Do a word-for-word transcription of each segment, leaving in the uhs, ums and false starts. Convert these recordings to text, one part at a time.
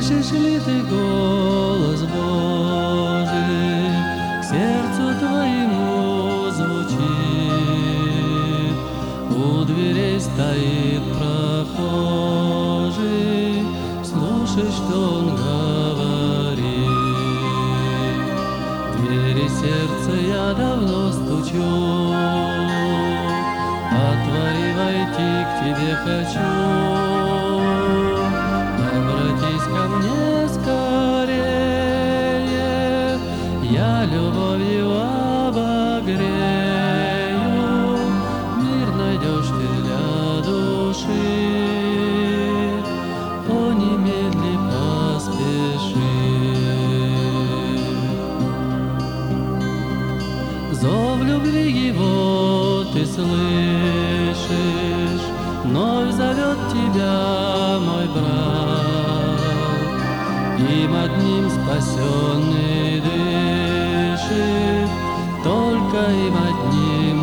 Слышишь ли ты голос Божий, к сердцу твоему звучит? У дверей стоит прохожий, слушай, что он говорит. В двери сердца я давно стучу, отвори, войти к тебе хочу. Обратись ко мне скорее, я любовью обогрею. Мир найдешь ты для души, о, немедли поспеши. Зов любви его ты слышишь, вновь зовет тебя мой брат, им одним спасенный дышит, только им одним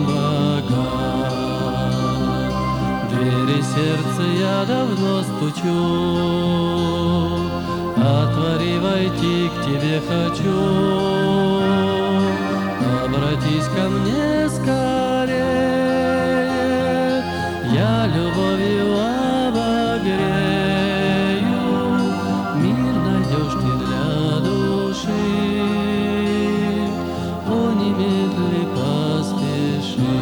богат. В двери сердца я давно стучу, отвори, войти к тебе хочу. Обратись ко мне скорее, я любовью обогрею. Мир найдешь ты для души, о, немедли поспеши.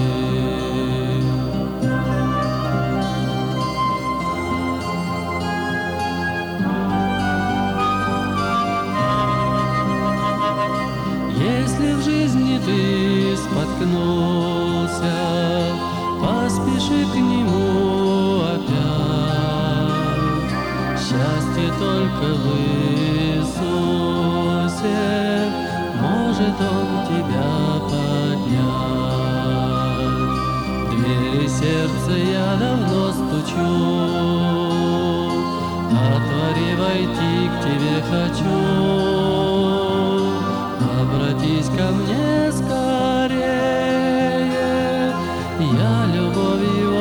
Если в жизни ты споткнулся, поспеши к нему опять. Счастье только в Иисусе, может Он тебя поднять. В двери сердца я давно стучу, отвори, войти к тебе хочу. Обратись ко мне скорее, я любовью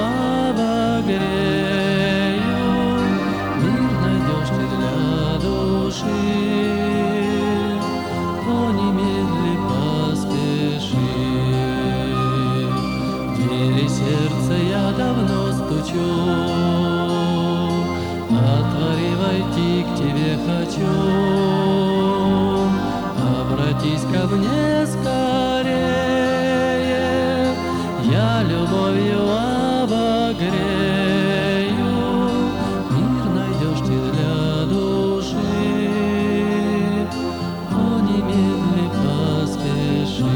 обогрею. Мир найдешь ты для души, о, немедли поспеши. В двери сердца я давно стучу, отвори, войти к тебе хочу. Обратись ко мне скорее, я любовью обогрею. Мир найдешь ты для души, о, немедли поспеши.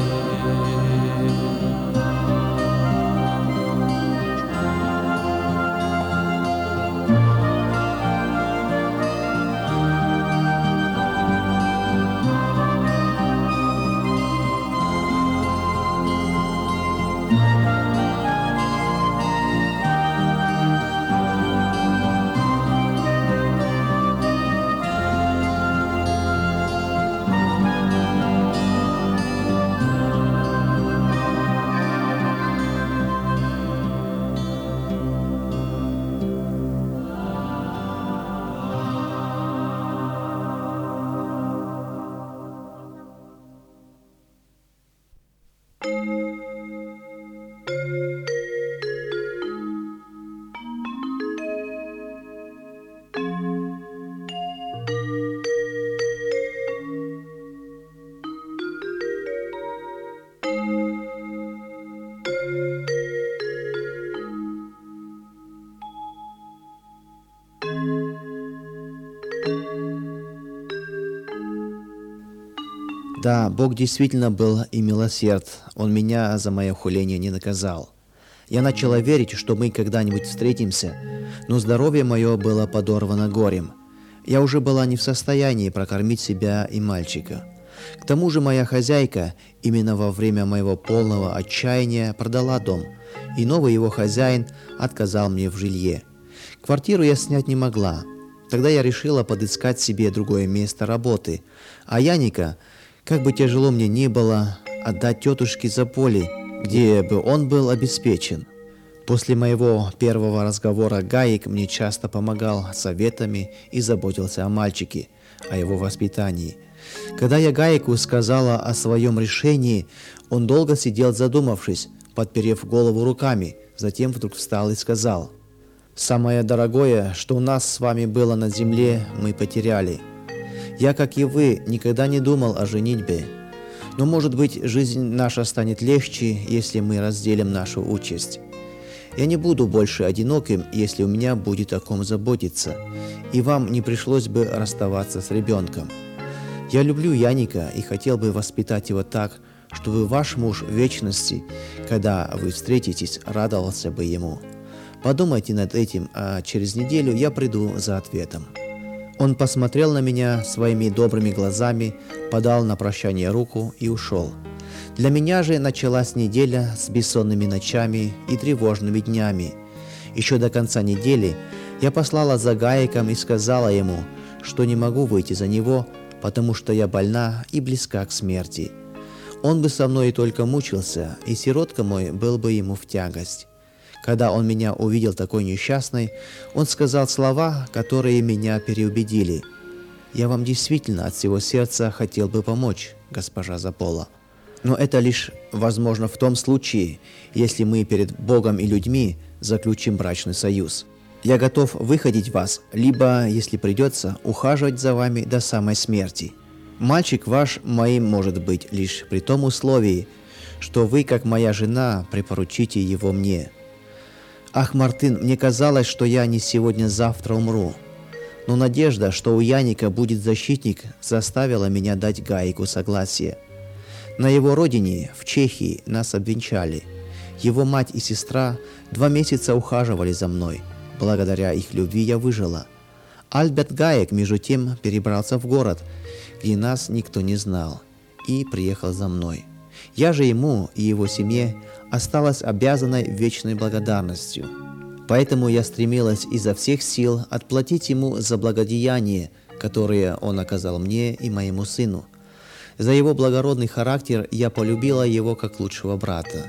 Да, Бог действительно был и милосерд. Он меня за мое хуление не наказал. Я начала верить, что мы когда-нибудь встретимся, но здоровье мое было подорвано горем. Я уже была не в состоянии прокормить себя и мальчика. К тому же моя хозяйка именно во время моего полного отчаяния продала дом, и новый его хозяин отказал мне в жилье. Квартиру я снять не могла. Тогда я решила подыскать себе другое место работы, а Яника, как бы тяжело мне ни было, отдать тетушке за поле, где бы он был обеспечен. После моего первого разговора Гаик мне часто помогал советами и заботился о мальчике, о его воспитании. Когда я Гайку сказала о своем решении, он долго сидел задумавшись, подперев голову руками, затем вдруг встал и сказал: «Самое дорогое, что у нас с вами было на земле, мы потеряли. Я, как и вы, никогда не думал о женитьбе. Но, может быть, жизнь наша станет легче, если мы разделим нашу участь. Я не буду больше одиноким, если у меня будет о ком заботиться, и вам не пришлось бы расставаться с ребенком. Я люблю Яника и хотел бы воспитать его так, чтобы ваш муж в вечности, когда вы встретитесь, радовался бы ему. Подумайте над этим, а через неделю я приду за ответом». Он посмотрел на меня своими добрыми глазами, подал на прощание руку и ушел. Для меня же началась неделя с бессонными ночами и тревожными днями. Еще до конца недели я послала за Гаиком и сказала ему, что не могу выйти за него, потому что я больна и близка к смерти. Он бы со мной только мучился, и сиротка мой был бы ему в тягость. Когда он меня увидел такой несчастной, он сказал слова, которые меня переубедили. «Я вам действительно от всего сердца хотел бы помочь, госпожа Запола. Но это лишь возможно в том случае, если мы перед Богом и людьми заключим брачный союз. Я готов выходить вас, либо, если придется, ухаживать за вами до самой смерти. Мальчик ваш моим может быть лишь при том условии, что вы, как моя жена, припоручите его мне. Ах, Мартын, мне казалось, что я не сегодня-завтра умру. Но надежда, что у Яника будет защитник, заставила меня дать Гайку согласие. На его родине, в Чехии, нас обвенчали. Его мать и сестра два месяца ухаживали за мной. Благодаря их любви я выжила. Альберт Гаек, между тем, перебрался в город, где нас никто не знал, и приехал за мной. Я же ему и его семье осталась обязанной вечной благодарностью. Поэтому я стремилась изо всех сил отплатить ему за благодеяние, которое он оказал мне и моему сыну. За его благородный характер я полюбила его как лучшего брата.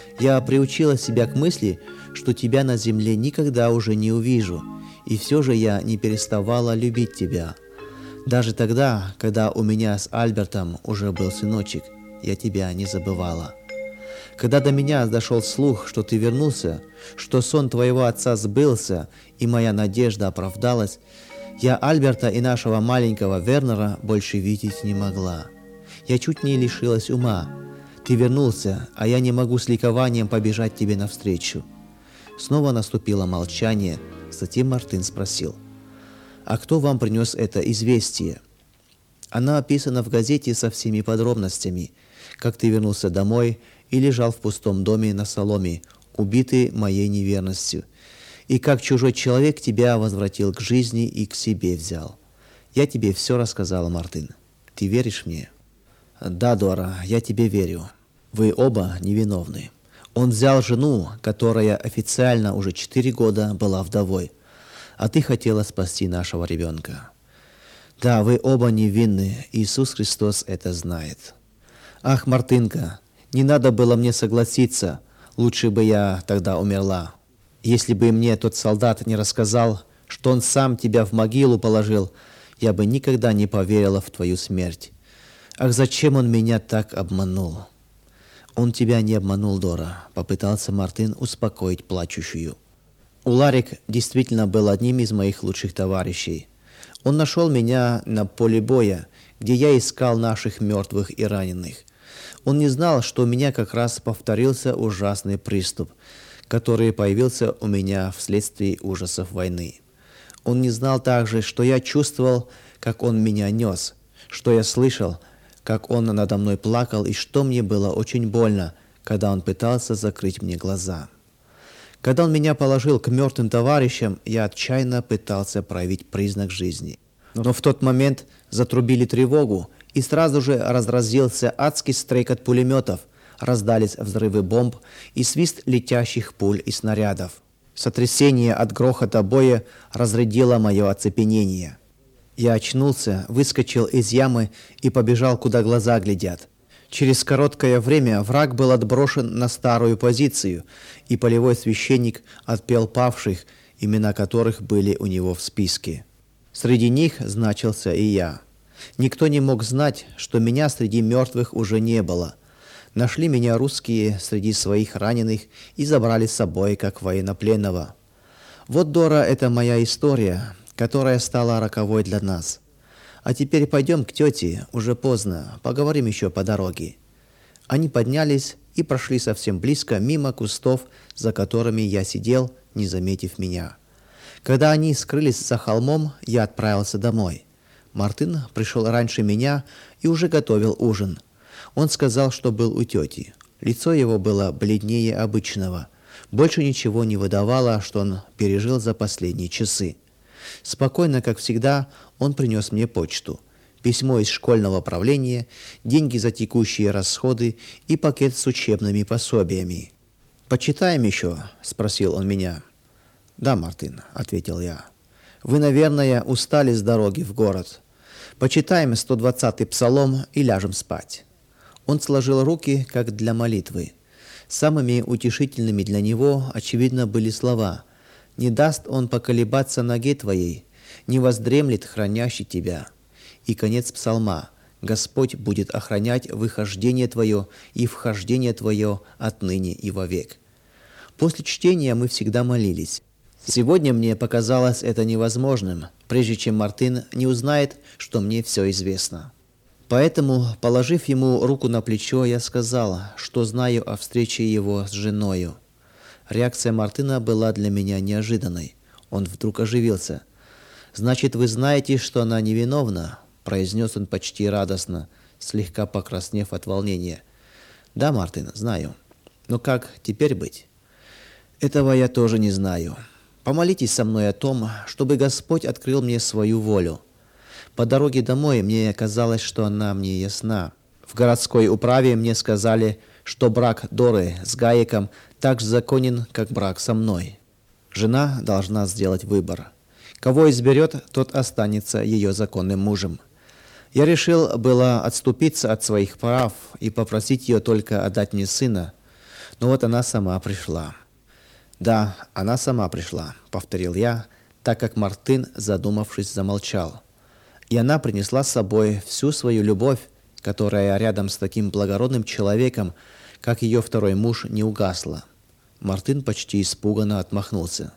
Я приучила себя к мысли, что тебя на земле никогда уже не увижу, и все же я не переставала любить тебя. Даже тогда, когда у меня с Альбертом уже был сыночек, я тебя не забывала. Когда до меня дошел слух, что ты вернулся, что сон твоего отца сбылся, и моя надежда оправдалась, я Альберта и нашего маленького Вернера больше видеть не могла. Я чуть не лишилась ума. Ты вернулся, а я не могу с ликованием побежать тебе навстречу». Снова наступило молчание, затем Мартын спросил: «А кто вам принес это известие?» «Оно описано в газете со всеми подробностями, как ты вернулся домой и лежал в пустом доме на соломе, убитый моей неверностью, и как чужой человек тебя возвратил к жизни и к себе взял. Я тебе все рассказала, Мартын. Ты веришь мне?» «Да, Дора, я тебе верю. Вы оба невиновны. Он взял жену, которая официально уже четыре года была вдовой, а ты хотела спасти нашего ребенка. Да, вы оба невинны, Иисус Христос это знает. Ах, Мартынка, не надо было мне согласиться, лучше бы я тогда умерла. Если бы мне тот солдат не рассказал, что он сам тебя в могилу положил, я бы никогда не поверила в твою смерть. Ах, зачем он меня так обманул?» «Он тебя не обманул, Дора», — попытался Мартын успокоить плачущую. «Уларик действительно был одним из моих лучших товарищей. Он нашел меня на поле боя, где я искал наших мертвых и раненых. Он не знал, что у меня как раз повторился ужасный приступ, который появился у меня вследствие ужасов войны. Он не знал также, что я чувствовал, как он меня нес, что я слышал, как он надо мной плакал, и что мне было очень больно, когда он пытался закрыть мне глаза. Когда он меня положил к мертвым товарищам, я отчаянно пытался проявить признак жизни. Но в тот момент затрубили тревогу, и сразу же разразился адский стрекот пулеметов, раздались взрывы бомб и свист летящих пуль и снарядов. Сотрясение от грохота боя разрядило мое оцепенение. Я очнулся, выскочил из ямы и побежал, куда глаза глядят. Через короткое время враг был отброшен на старую позицию, и полевой священник отпел павших, имена которых были у него в списке. Среди них значился и я. Никто не мог знать, что меня среди мертвых уже не было. Нашли меня русские среди своих раненых и забрали с собой как военнопленного. Вот, Дора, это моя история, которая стала роковой для нас. А теперь пойдем к тете, уже поздно, поговорим еще по дороге. Они поднялись и прошли совсем близко, мимо кустов, за которыми я сидел, не заметив меня. Когда они скрылись за холмом, я отправился домой. Мартын пришел раньше меня и уже готовил ужин. Он сказал, что был у тети. Лицо его было бледнее обычного. Больше ничего не выдавало, что он пережил за последние часы. Спокойно, как всегда, он принес мне почту. Письмо из школьного правления, деньги за текущие расходы и пакет с учебными пособиями. «Почитаем еще?» – спросил он меня. «Да, Мартын», – ответил я. «Вы, наверное, устали с дороги в город. Почитаем сто двадцатый псалом и ляжем спать». Он сложил руки, как для молитвы. Самыми утешительными для него, очевидно, были слова: «Не даст он поколебаться ноге твоей, не воздремлет хранящий тебя». И конец псалма: «Господь будет охранять выхождение твое и вхождение твое отныне и вовек». После чтения мы всегда молились. Сегодня мне показалось это невозможным, прежде чем Мартын не узнает, что мне все известно. Поэтому, положив ему руку на плечо, я сказал, что знаю о встрече его с женою. Реакция Мартына была для меня неожиданной. Он вдруг оживился. «Значит, вы знаете, что она невиновна?» – произнес он почти радостно, слегка покраснев от волнения. «Да, Мартын, знаю. Но как теперь быть?» «Этого я тоже не знаю. Помолитесь со мной о том, чтобы Господь открыл мне свою волю. По дороге домой мне казалось, что она мне ясна. В городской управе мне сказали, что брак Доры с Гаиком так же законен, как брак со мной. Жена должна сделать выбор. Кого изберет, тот останется ее законным мужем. Я решил было отступиться от своих прав и попросить ее только отдать мне сына, но вот она сама пришла». «Да, она сама пришла», — повторил я, так как Мартын, задумавшись, замолчал. «И она принесла с собой всю свою любовь, которая рядом с таким благородным человеком, как ее второй муж, не угасла». Мартын почти испуганно отмахнулся.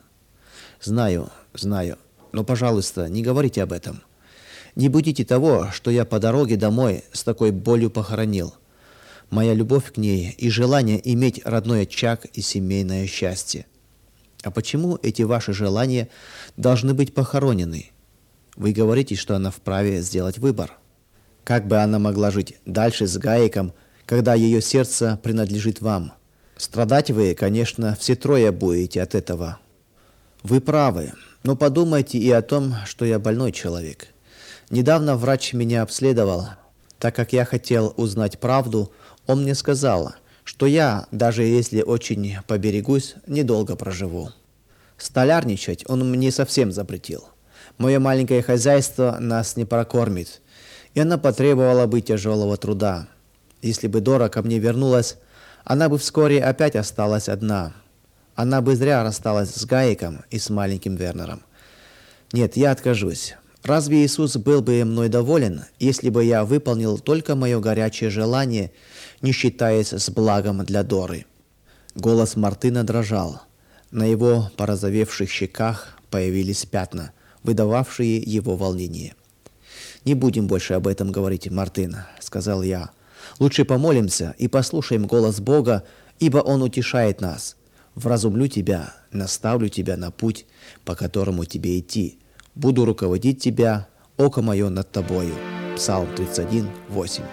«Знаю, знаю, но, пожалуйста, не говорите об этом. Не будите того, что я по дороге домой с такой болью похоронил. Моя любовь к ней и желание иметь родной очаг и семейное счастье. А почему эти ваши желания должны быть похоронены? Вы говорите, что она вправе сделать выбор. Как бы она могла жить дальше с Гаиком, когда ее сердце принадлежит вам? Страдать вы, конечно, все трое будете от этого». «Вы правы, но подумайте и о том, что я больной человек. Недавно врач меня обследовал. Так как я хотел узнать правду, он мне сказал, что я, даже если очень поберегусь, недолго проживу. Столярничать он мне совсем запретил. Мое маленькое хозяйство нас не прокормит, и она потребовала бы тяжелого труда. Если бы Дора ко мне вернулась, она бы вскоре опять осталась одна. Она бы зря рассталась с Гаиком и с маленьким Вернером. Нет, я откажусь. Разве Иисус был бы мной доволен, если бы я выполнил только мое горячее желание, не считаясь с благом для Доры?» Голос Мартына дрожал. На его порозовевших щеках появились пятна, выдававшие его волнение. «Не будем больше об этом говорить, Мартын», — сказал я. «Лучше помолимся и послушаем голос Бога, ибо Он утешает нас. Вразумлю тебя, наставлю тебя на путь, по которому тебе идти. Буду руководить тебя, око мое над тобою». Псалм тридцать один, восемь.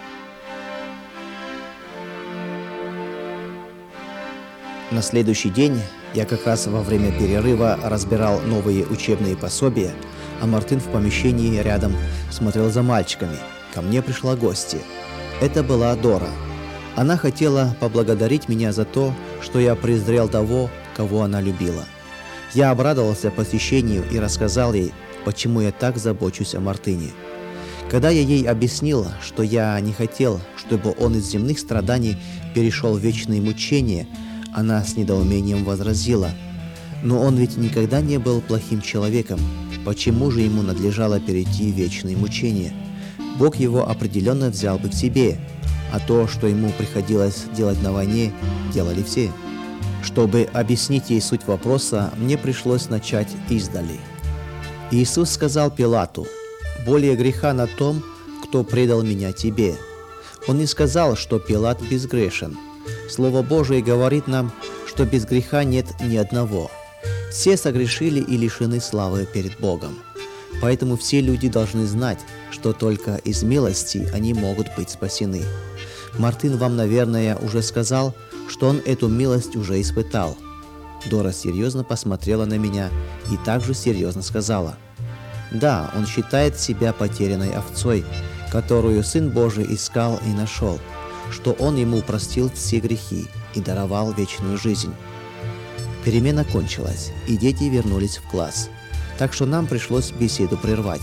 На следующий день я как раз во время перерыва разбирал новые учебные пособия, а Мартын в помещении рядом смотрел за мальчиками. Ко мне пришла гостья. Это была Дора. Она хотела поблагодарить меня за то, что я презрел того, кого она любила. Я обрадовался посещению и рассказал ей, почему я так забочусь о Мартыне. Когда я ей объяснил, что я не хотел, чтобы чтобы он из земных страданий перешел в вечные мучения, она с недоумением возразила: «Но он ведь никогда не был плохим человеком. Почему же ему надлежало перейти в вечные мучения? Бог его определенно взял бы к себе, а то, что ему приходилось делать на войне, делали все». Чтобы объяснить ей суть вопроса, мне пришлось начать издали. Иисус сказал Пилату: «Более греха на том, кто предал меня тебе». Он не сказал, что Пилат безгрешен. Слово Божие говорит нам, что без греха нет ни одного. Все согрешили и лишены славы перед Богом. Поэтому все люди должны знать, что только из милости они могут быть спасены. Мартин вам, наверное, уже сказал, что он эту милость уже испытал. Дора серьезно посмотрела на меня и также серьезно сказала: «Да, он считает себя потерянной овцой, которую Сын Божий искал и нашел, что он ему простил все грехи и даровал вечную жизнь». Перемена кончилась, и дети вернулись в класс, так что нам пришлось беседу прервать.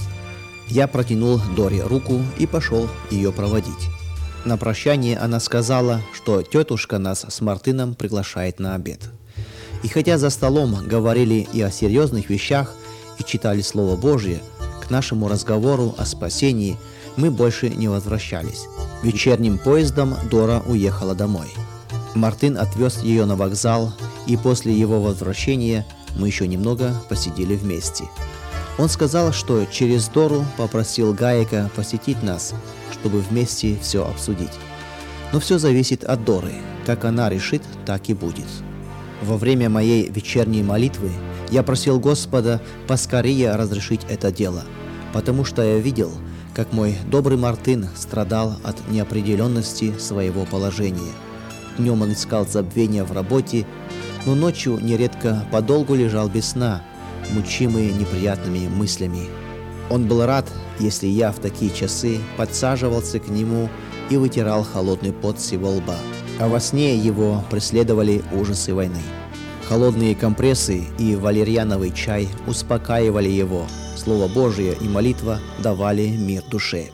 Я протянул Доре руку и пошел ее проводить. На прощание она сказала, что тетушка нас с Мартином приглашает на обед. И хотя за столом говорили и о серьезных вещах, и читали Слово Божье, к нашему разговору о спасении мы больше не возвращались. Вечерним поездом Дора уехала домой. Мартин отвез ее на вокзал, и после его возвращения мы еще немного посидели вместе. Он сказал, что через Дору попросил Гаека посетить нас, чтобы вместе все обсудить. Но все зависит от Доры. Как она решит, так и будет. Во время моей вечерней молитвы я просил Господа поскорее разрешить это дело, потому что я видел, как мой добрый Мартин страдал от неопределенности своего положения. Днем он искал забвения в работе, но ночью нередко подолгу лежал без сна, мучимый неприятными мыслями. Он был рад, если я в такие часы подсаживался к нему и вытирал холодный пот с его лба, а во сне его преследовали ужасы войны. Холодные компрессы и валерьяновый чай успокаивали его, Слово Божие и молитва давали мир душе.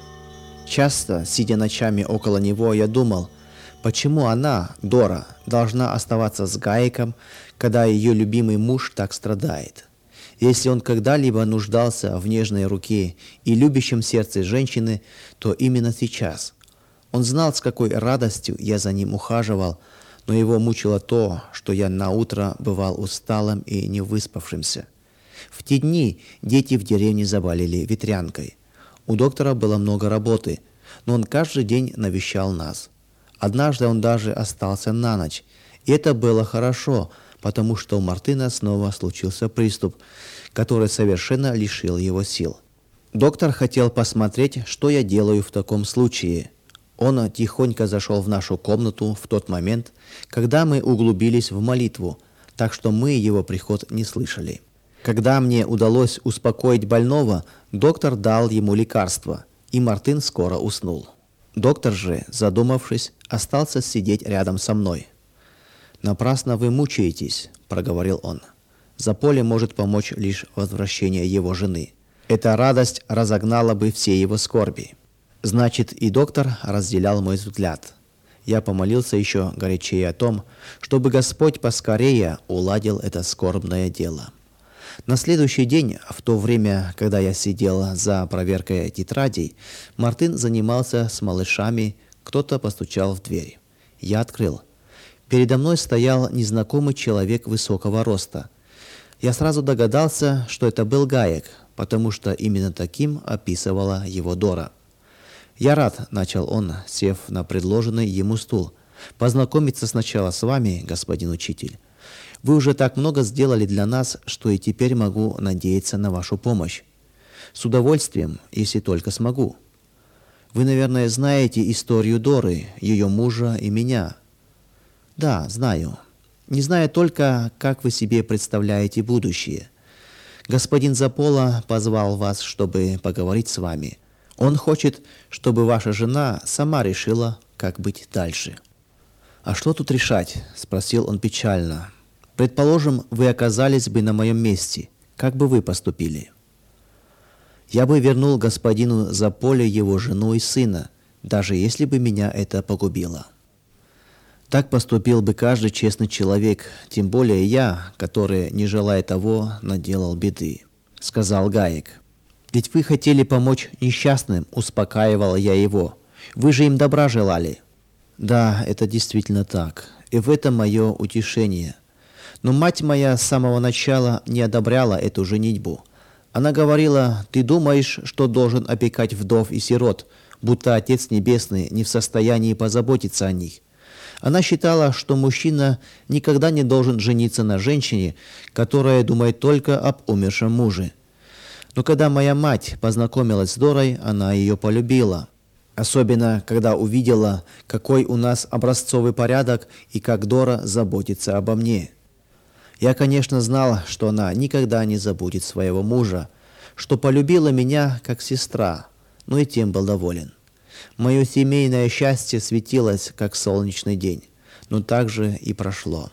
Часто, сидя ночами около него, я думал, почему она, Дора, должна оставаться с Гаеком, когда ее любимый муж так страдает. Если он когда-либо нуждался в нежной руке и любящем сердце женщины, то именно сейчас. Он знал, с какой радостью я за ним ухаживал, но его мучило то, что я наутро бывал усталым и невыспавшимся. В те дни дети в деревне заболели ветрянкой. У доктора было много работы, но он каждый день навещал нас. Однажды он даже остался на ночь, и это было хорошо, потому что у Мартина снова случился приступ, который совершенно лишил его сил. Доктор хотел посмотреть, что я делаю в таком случае. Он тихонько зашел в нашу комнату в тот момент, когда мы углубились в молитву, так что мы его приход не слышали. Когда мне удалось успокоить больного, доктор дал ему лекарство, и Мартин скоро уснул. Доктор же, задумавшись, остался сидеть рядом со мной. «Напрасно вы мучаетесь», — проговорил он. «За поле может помочь лишь возвращение его жены. Эта радость разогнала бы все его скорби». Значит, и доктор разделял мой взгляд. Я помолился еще горячее о том, чтобы Господь поскорее уладил это скорбное дело. На следующий день, в то время, когда я сидел за проверкой тетрадей, Мартин занимался с малышами, кто-то постучал в дверь. Я открыл. Передо мной стоял незнакомый человек высокого роста. Я сразу догадался, что это был Гаек, потому что именно таким описывала его Дора. «Я рад», — начал он, сев на предложенный ему стул, «познакомиться сначала с вами, господин учитель. Вы уже так много сделали для нас, что и теперь могу надеяться на вашу помощь. С удовольствием, если только смогу. Вы, наверное, знаете историю Доры, ее мужа и меня». «Да, знаю. Не знаю только, как вы себе представляете будущее. Господин Запола позвал вас, чтобы поговорить с вами. Он хочет, чтобы ваша жена сама решила, как быть дальше». «А что тут решать?» – спросил он печально. «Предположим, вы оказались бы на моем месте. Как бы вы поступили?» «Я бы вернул господину Заполе его жену и сына. даже если бы меня это погубило. Так поступил бы каждый честный человек, тем более я, который, не желая того, наделал беды», — сказал Гаек. «Ведь вы хотели помочь несчастным», — успокаивала я его. «Вы же им добра желали». «Да, это действительно так, и в этом мое утешение. Но мать моя с самого начала не одобряла эту женитьбу. Она говорила: ты думаешь, что должен опекать вдов и сирот, будто Отец Небесный не в состоянии позаботиться о них. Она считала, что мужчина никогда не должен жениться на женщине, которая думает только об умершем муже. Но когда моя мать познакомилась с Дорой, она ее полюбила. Особенно, когда увидела, какой у нас образцовый порядок и как Дора заботится обо мне. Я, конечно, знал, что она никогда не забудет своего мужа, что полюбила меня как сестра, но и тем был доволен. Мое семейное счастье светилось, как солнечный день, но также и прошло.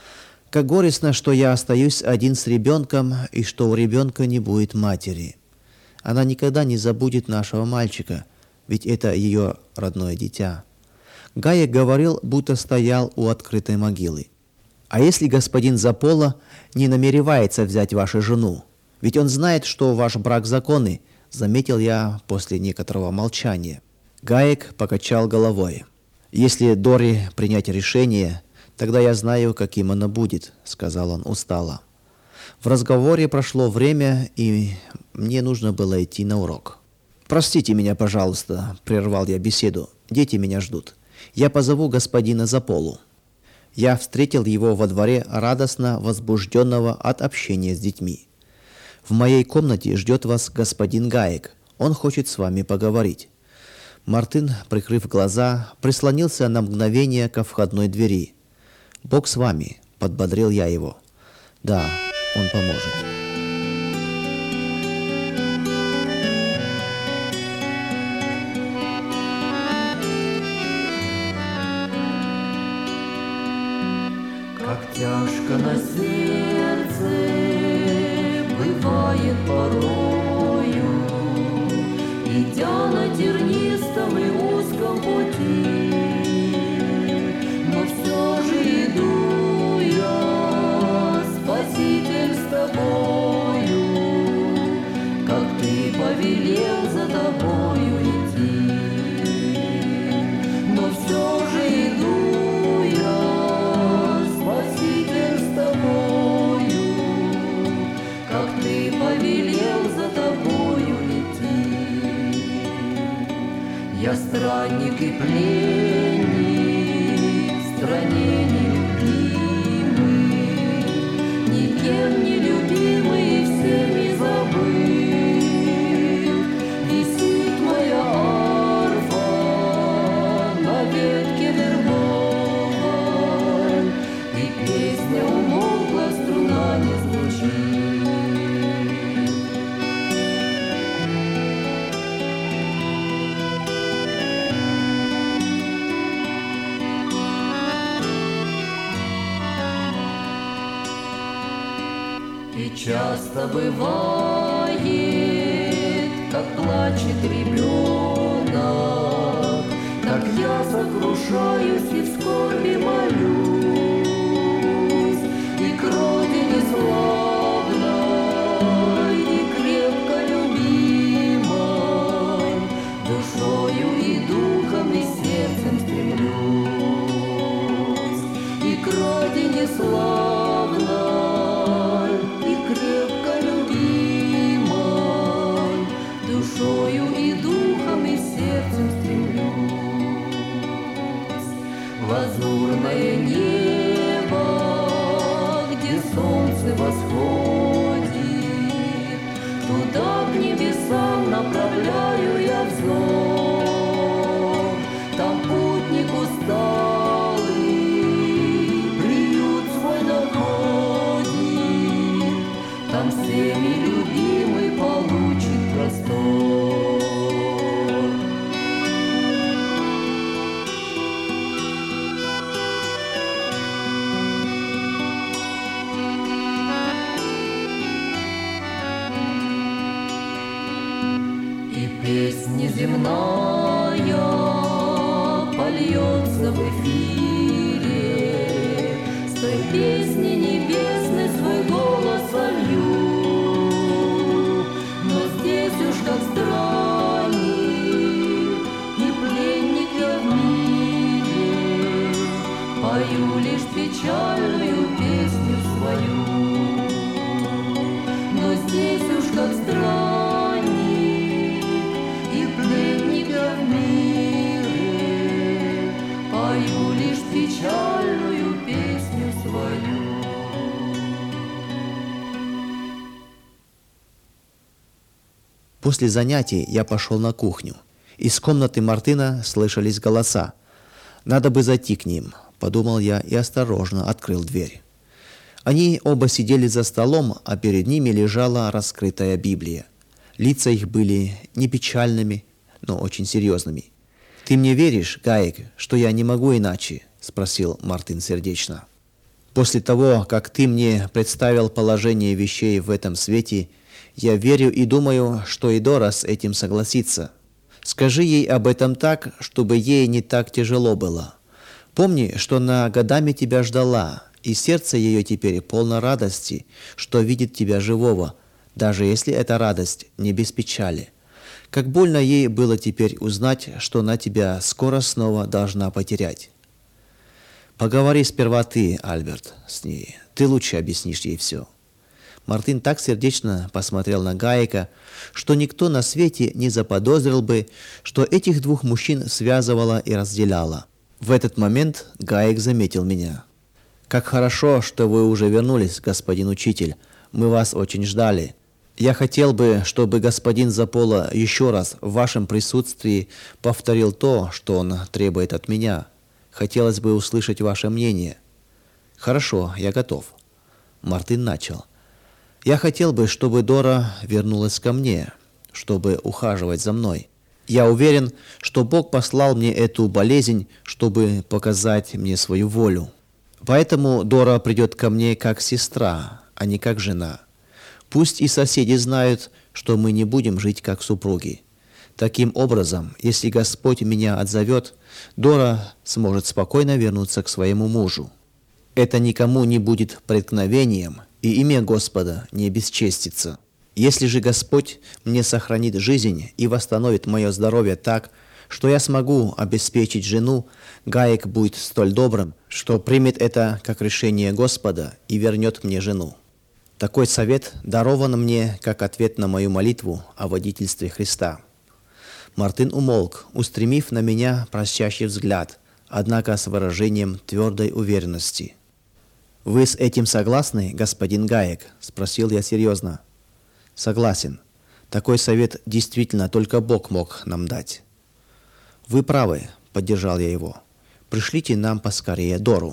Как горестно, что я остаюсь один с ребенком, и что у ребенка не будет матери. Она никогда не забудет нашего мальчика, ведь это ее родное дитя. Гаек говорил, будто стоял у открытой могилы. «А если господин Запола не намеревается взять вашу жену? Ведь он знает, что ваш брак законный», — заметил я после некоторого молчания. Гаек покачал головой. «Если Доре принять решение, тогда я знаю, каким оно будет», — сказал он устало. В разговоре прошло время, и мне нужно было идти на урок. «Простите меня, пожалуйста», — прервал я беседу. «Дети меня ждут. Я позову господина Заполу». Я встретил его во дворе, радостно возбужденного от общения с детьми. «В моей комнате ждет вас господин Гаек. Он хочет с вами поговорить». Мартын, прикрыв глаза, прислонился на мгновение ко входной двери. «Бог с вами», — подбодрил я его. «Да, он поможет». Как тяжко на сердце бывает порою, идя на тернистом и узком пути, но все же иду я, Спаситель, с тобою, как ты повелел за тобою идти, но все же иду я, Спаситель, с тобою, как ты повелел за тобою идти. Я странник и пленник в стране нелюбимый, никем не любимый и всеми забыт. Висит моя арфа на ветке вербовой, и песня умолкла, струна не звучит. И часто бывает, как плачет ребенок, так я сокрушаюсь и в скорби молюсь, и к родине славной, и крепко любимой, душою и духом и сердцем стремлюсь, и к родине славной, крепко любимой, душою и духом и сердцем стремлюсь. В лазурное небо, где солнце восходит, туда к небесам направляю я взор. Там путник усталый приют свой находит, там всеми любимый получит простор. И песня земная польется в эфире. С той песни небесной свой голос солью. Но здесь уж как странник и пленник я в мире, пою лишь печальную песню свою. Но здесь уж как странник и пленник я в мире, пою лишь печальную песню свою. После занятий я пошел на кухню. Из комнаты Мартына слышались голоса. «Надо бы зайти к ним», — подумал я и осторожно открыл дверь. Они оба сидели за столом, а перед ними лежала раскрытая Библия. Лица их были не печальными, но очень серьезными. «Ты мне веришь, Гаек, что я не могу иначе?» — спросил Мартын сердечно. «После того, как ты мне представил положение вещей в этом свете, я верю и думаю, что и Дора с этим согласится. Скажи ей об этом так, чтобы ей не так тяжело было. Помни, что она годами тебя ждала, и сердце ее теперь полно радости, что видит тебя живого, даже если эта радость не без печали. Как больно ей было теперь узнать, что она тебя скоро снова должна потерять. Поговори сперва ты, Альберт, с ней. Ты лучше объяснишь ей все». Мартын так сердечно посмотрел на Гаека, что никто на свете не заподозрил бы, что этих двух мужчин связывало и разделяло. В этот момент Гаек заметил меня. «Как хорошо, что вы уже вернулись, господин учитель. Мы вас очень ждали. Я хотел бы, чтобы господин Запола еще раз в вашем присутствии повторил то, что он требует от меня. Хотелось бы услышать ваше мнение». «Хорошо, я готов». Мартын начал. «Я хотел бы, чтобы Дора вернулась ко мне, чтобы ухаживать за мной. Я уверен, что Бог послал мне эту болезнь, чтобы показать мне свою волю. Поэтому Дора придет ко мне как сестра, а не как жена. Пусть и соседи знают, что мы не будем жить как супруги. Таким образом, если Господь меня отзовет, Дора сможет спокойно вернуться к своему мужу. Это никому не будет преткновением, и имя Господа не бесчестится. Если же Господь мне сохранит жизнь и восстановит мое здоровье так, что я смогу обеспечить жену, Гаек будет столь добрым, что примет это как решение Господа и вернет мне жену. Такой совет дарован мне как ответ на мою молитву о водительстве Христа». Мартын умолк, устремив на меня просящий взгляд, однако с выражением твердой уверенности. «Вы с этим согласны, господин Гаек?» – спросил я серьезно. «Согласен. Такой совет действительно только Бог мог нам дать». «Вы правы», – поддержал я его. «Пришлите нам поскорее Дору».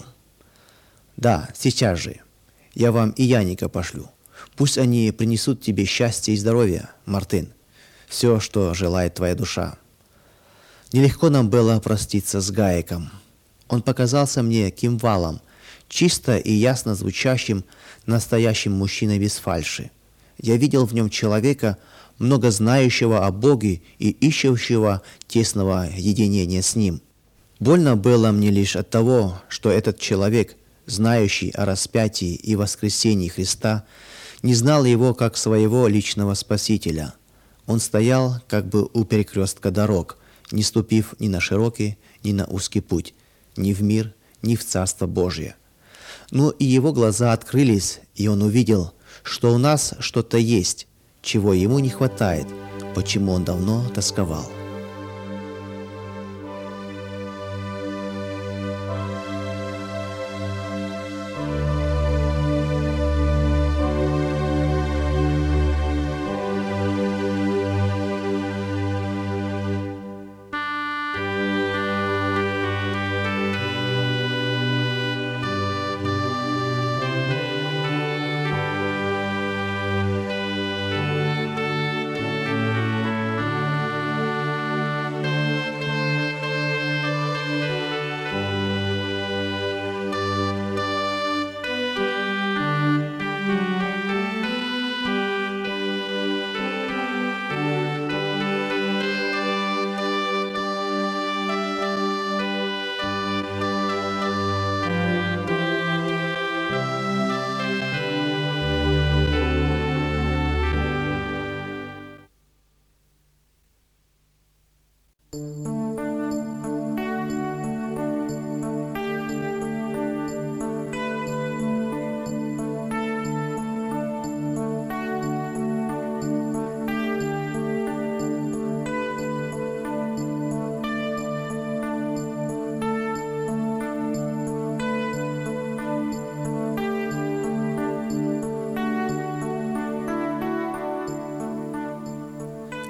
«Да, сейчас же. Я вам и Яника пошлю. Пусть они принесут тебе счастье и здоровье, Мартын. Все, что желает твоя душа». Нелегко нам было проститься с Гаеком. Он показался мне кимвалом, чисто и ясно звучащим, настоящим мужчиной без фальши. Я видел в нем человека, много знающего о Боге и ищущего тесного единения с Ним. Больно было мне лишь от того, что этот человек, знающий о распятии и воскресении Христа, не знал его как своего личного Спасителя. Он стоял как бы у перекрестка дорог, не ступив ни на широкий, ни на узкий путь, ни в мир, ни в Царство Божие. Но и его глаза открылись, и он увидел, что у нас что-то есть, чего ему не хватает, почему он давно тосковал.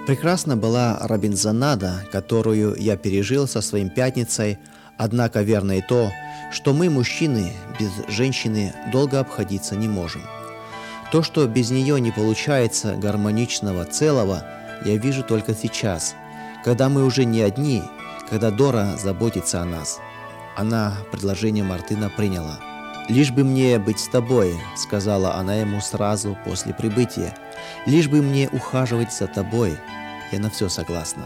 Прекрасна была робинзонада, которую я пережил со своим пятницей, однако верно и то, что мы, мужчины, без женщины долго обходиться не можем. То, что без нее не получается гармоничного целого, я вижу только сейчас, когда мы уже не одни, когда Дора заботится о нас. Она предложение Мартына приняла. «Лишь бы мне быть с тобой», — сказала она ему сразу после прибытия. «Лишь бы мне ухаживать за тобой. Я на все согласна».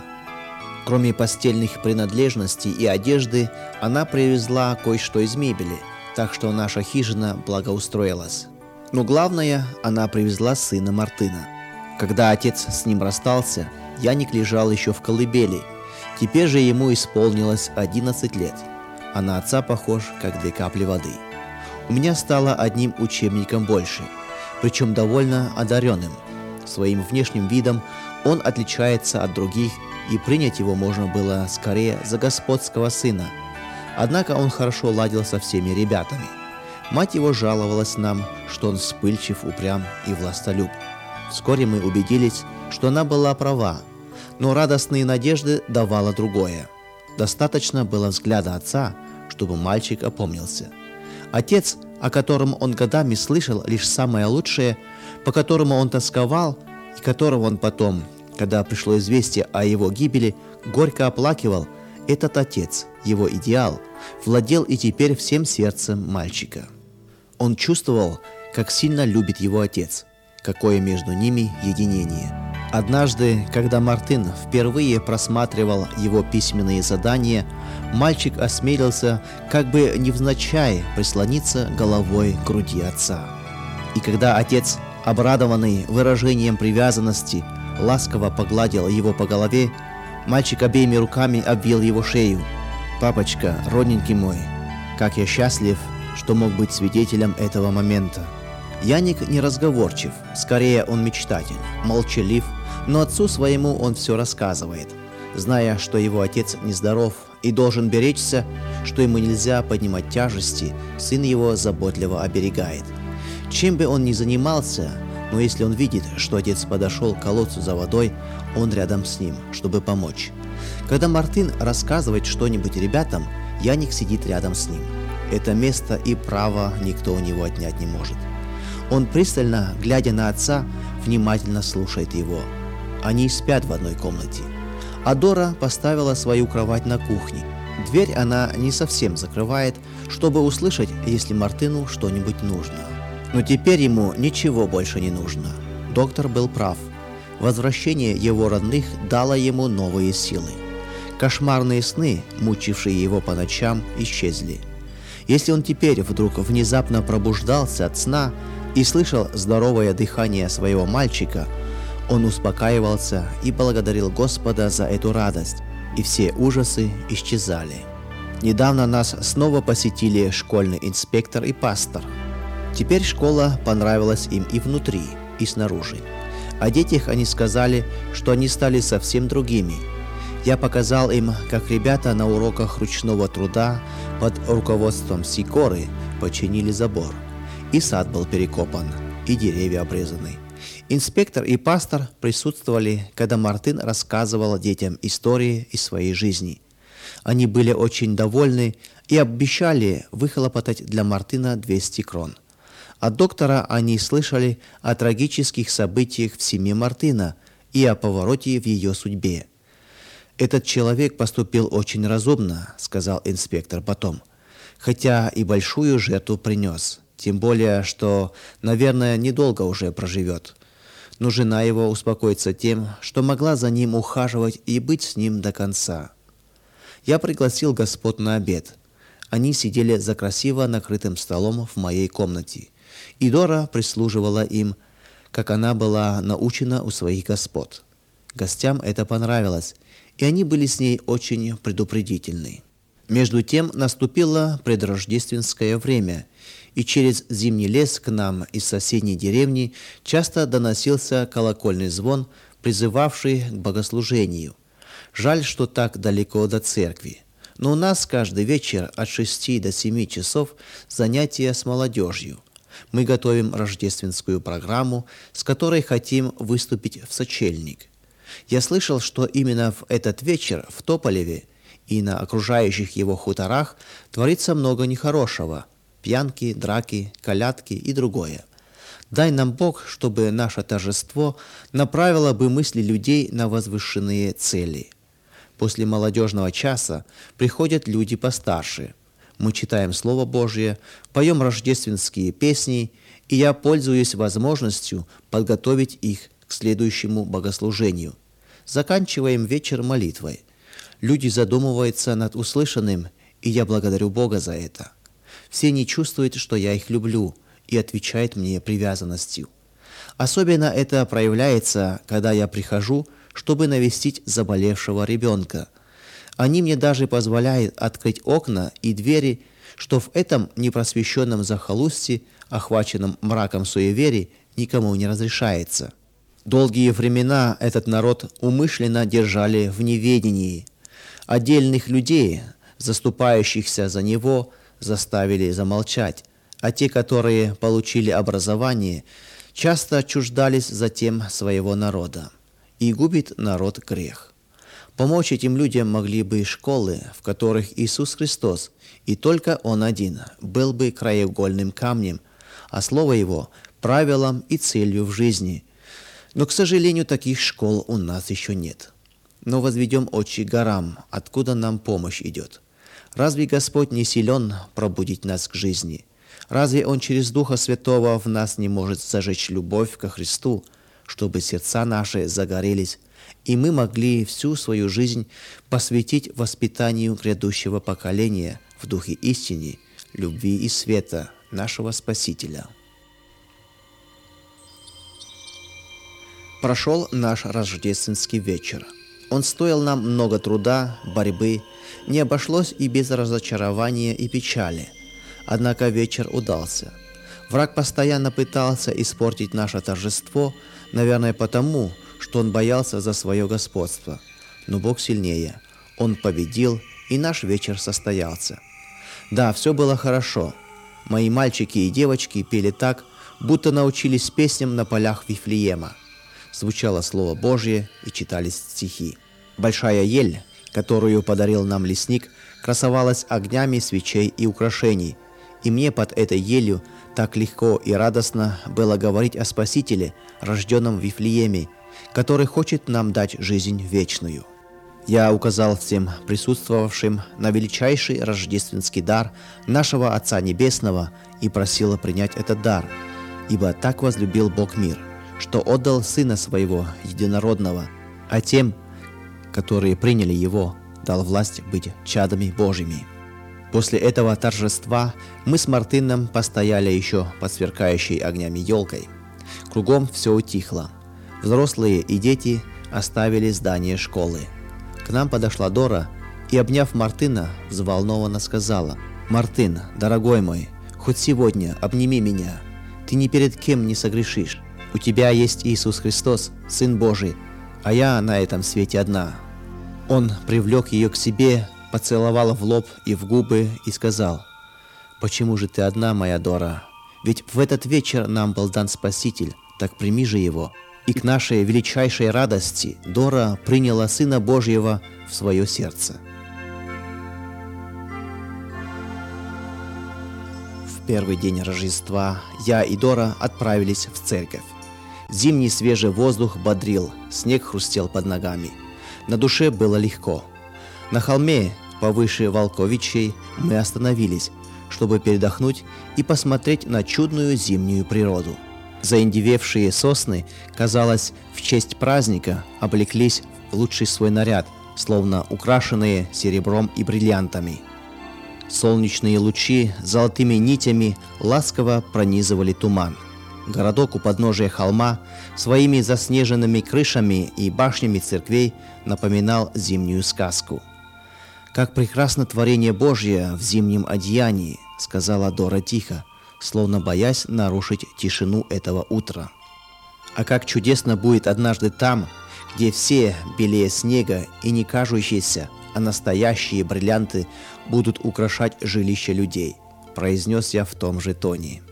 Кроме постельных принадлежностей и одежды, она привезла кое-что из мебели, так что наша хижина благоустроилась. Но главное, она привезла сына Мартына. Когда отец с ним расстался, Яник лежал еще в колыбели. Теперь же ему исполнилось одиннадцать лет, а на отца похож, как две капли воды. У меня стало одним учебником больше, причем довольно одаренным. Своим внешним видом он отличается от других, и принять его можно было скорее за господского сына. Однако он хорошо ладил со всеми ребятами. Мать его жаловалась нам, что он вспыльчив, упрям и властолюб. Вскоре мы убедились, что она была права, но радостные надежды давало другое. Достаточно было взгляда отца, чтобы мальчик опомнился. Отец, о котором он годами слышал лишь самое лучшее, по которому он тосковал, и которого он потом, когда пришло известие о его гибели, горько оплакивал, этот отец, его идеал, владел и теперь всем сердцем мальчика. Он чувствовал, как сильно любит его отец, какое между ними единение. Однажды, когда Мартын впервые просматривал его письменные задания, мальчик осмелился, как бы невзначай, прислониться головой к груди отца. И когда отец, обрадованный выражением привязанности, ласково погладил его по голове, мальчик обеими руками обвил его шею. «Папочка, родненький мой, как я счастлив, что мог быть свидетелем этого момента». Яник неразговорчив, скорее он мечтатель, молчалив, но отцу своему он все рассказывает, зная, что его отец нездоров и должен беречься, что ему нельзя поднимать тяжести, сын его заботливо оберегает. Чем бы он ни занимался, но если он видит, что отец подошел к колодцу за водой, он рядом с ним, чтобы помочь. Когда Мартын рассказывает что-нибудь ребятам, Яник сидит рядом с ним. Это место и право никто у него отнять не может. Он пристально, глядя на отца, внимательно слушает его. Они спят в одной комнате. А Дора поставила свою кровать на кухне. Дверь она не совсем закрывает, чтобы услышать, если Мартыну что-нибудь нужно. Но теперь ему ничего больше не нужно. Доктор был прав. Возвращение его родных дало ему новые силы. Кошмарные сны, мучившие его по ночам, исчезли. Если он теперь вдруг внезапно пробуждался от сна и слышал здоровое дыхание своего мальчика, он успокаивался и благодарил Господа за эту радость, и все ужасы исчезали. Недавно нас снова посетили школьный инспектор и пастор. Теперь школа понравилась им и внутри, и снаружи. О детях они сказали, что они стали совсем другими. Я показал им, как ребята на уроках ручного труда под руководством Сикоры починили забор. И сад был перекопан, и деревья обрезаны. Инспектор и пастор присутствовали, когда Мартын рассказывал детям истории из своей жизни. Они были очень довольны и обещали выхлопотать для Мартына двести крон. От доктора они слышали о трагических событиях в семье Мартына и о повороте в ее судьбе. «Этот человек поступил очень разумно», — сказал инспектор потом, «хотя и большую жертву принес, тем более, что, наверное, недолго уже проживет. Но жена его успокоится тем, что могла за ним ухаживать и быть с ним до конца». Я пригласил господ на обед. Они сидели за красиво накрытым столом в моей комнате, и Дора прислуживала им, как она была научена у своих господ. Гостям это понравилось, и они были с ней очень предупредительны. Между тем наступило предрождественское время, и через зимний лес к нам из соседней деревни часто доносился колокольный звон, призывавший к богослужению. Жаль, что так далеко до церкви, но у нас каждый вечер от шести до семи часов занятия с молодежью. Мы готовим рождественскую программу, с которой хотим выступить в сочельник. Я слышал, что именно в этот вечер в Тополеве и на окружающих его хуторах творится много нехорошего. Пьянки, драки, колядки и другое. Дай нам Бог, чтобы наше торжество направило бы мысли людей на возвышенные цели. После молодежного часа приходят люди постарше. Мы читаем Слово Божье, поем рождественские песни, и я пользуюсь возможностью подготовить их к следующему богослужению. Заканчиваем вечер молитвой. Люди задумываются над услышанным, и я благодарю Бога за это. Все не чувствуют, что я их люблю, и отвечают мне привязанностью. Особенно это проявляется, когда я прихожу, чтобы навестить заболевшего ребенка. Они мне даже позволяют открыть окна и двери, что в этом непросвещенном захолустье, охваченном мраком суеверий, никому не разрешается. Долгие времена этот народ умышленно держали в неведении. Отдельных людей, заступающихся за него, заставили замолчать, а те, которые получили образование, часто отчуждались затем своего народа. И губит народ грех. Помочь этим людям могли бы школы, в которых Иисус Христос, и только Он один, был бы краеугольным камнем, а Слово Его – правилом и целью в жизни. Но, к сожалению, таких школ у нас еще нет. Но возведем очи к горам, откуда нам помощь идет. Разве Господь не силен пробудить нас к жизни? Разве Он через Духа Святого в нас не может зажечь любовь ко Христу, чтобы сердца наши загорелись, и мы могли всю свою жизнь посвятить воспитанию грядущего поколения в духе истины, любви и света нашего Спасителя? Прошел наш рождественский вечер. Он стоил нам много труда, борьбы, не обошлось и без разочарования и печали. Однако вечер удался. Враг постоянно пытался испортить наше торжество, наверное, потому, что он боялся за свое господство. Но Бог сильнее. Он победил, и наш вечер состоялся. Да, все было хорошо. Мои мальчики и девочки пели так, будто научились песням на полях Вифлеема. Звучало Слово Божье и читались стихи. Большая ель, которую подарил нам лесник, красовалась огнями свечей и украшений, и мне под этой елью так легко и радостно было говорить о Спасителе, рожденном в Вифлееме, который хочет нам дать жизнь вечную. Я указал всем присутствовавшим на величайший рождественский дар нашего Отца Небесного и просил принять этот дар, ибо так возлюбил Бог мир, что отдал Сына Своего Единородного, а тем, которые приняли Его, дал власть быть чадами Божьими. После этого торжества мы с Мартыном постояли еще под сверкающей огнями елкой. Кругом все утихло. Взрослые и дети оставили здание школы. К нам подошла Дора и, обняв Мартына, взволнованно сказала: «Мартын, дорогой мой, хоть сегодня обними меня. Ты ни перед кем не согрешишь. У тебя есть Иисус Христос, Сын Божий, а я на этом свете одна». Он привлек ее к себе, поцеловал в лоб и в губы и сказал: «Почему же ты одна, моя Дора? Ведь в этот вечер нам был дан Спаситель, так прими же его». И к нашей величайшей радости Дора приняла Сына Божьего в свое сердце. В первый день Рождества я и Дора отправились в церковь. Зимний свежий воздух бодрил, снег хрустел под ногами. На душе было легко. На холме, повыше Волковичей, мы остановились, чтобы передохнуть и посмотреть на чудную зимнюю природу. Заиндевевшие сосны, казалось, в честь праздника облеклись в лучший свой наряд, словно украшенные серебром и бриллиантами. Солнечные лучи золотыми нитями ласково пронизывали туман. Городок у подножия холма своими заснеженными крышами и башнями церквей напоминал зимнюю сказку. «Как прекрасно творение Божье в зимнем одеянии», — сказала Дора тихо, словно боясь нарушить тишину этого утра. «А как чудесно будет однажды там, где все белее снега и не кажущиеся, а настоящие бриллианты будут украшать жилища людей», — произнес я в том же тоне.